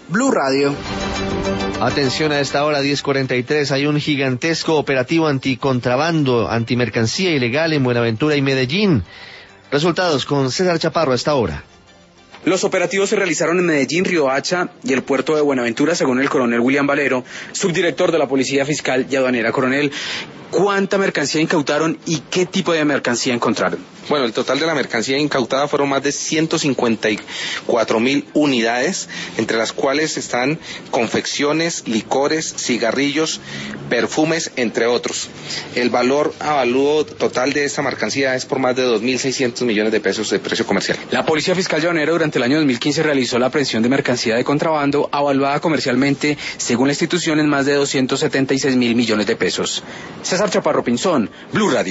Blue Radio. Atención a esta hora, 10:43, hay un gigantesco operativo anticontrabando, antimercancía ilegal en Buenaventura y Medellín. Resultados con César Chaparro a esta hora. Los operativos se realizaron en Medellín, Riohacha y el puerto de Buenaventura, según el coronel William Valero, subdirector de la Policía Fiscal y Aduanera. Coronel, ¿cuánta mercancía incautaron y qué tipo de mercancía encontraron? Bueno, el total de la mercancía incautada fueron más de 154.000 unidades, entre las cuales están confecciones, licores, cigarrillos, perfumes, entre otros. El valor avalúo total de esta mercancía es por más de 2.600 millones de pesos de precio comercial. La Policía Fiscal y Aduanera durante el año 2015 realizó la aprehensión de mercancía de contrabando avaluada comercialmente, según la institución, en más de 276.000 millones de pesos. César Chaparro Pinzón, Blue Radio.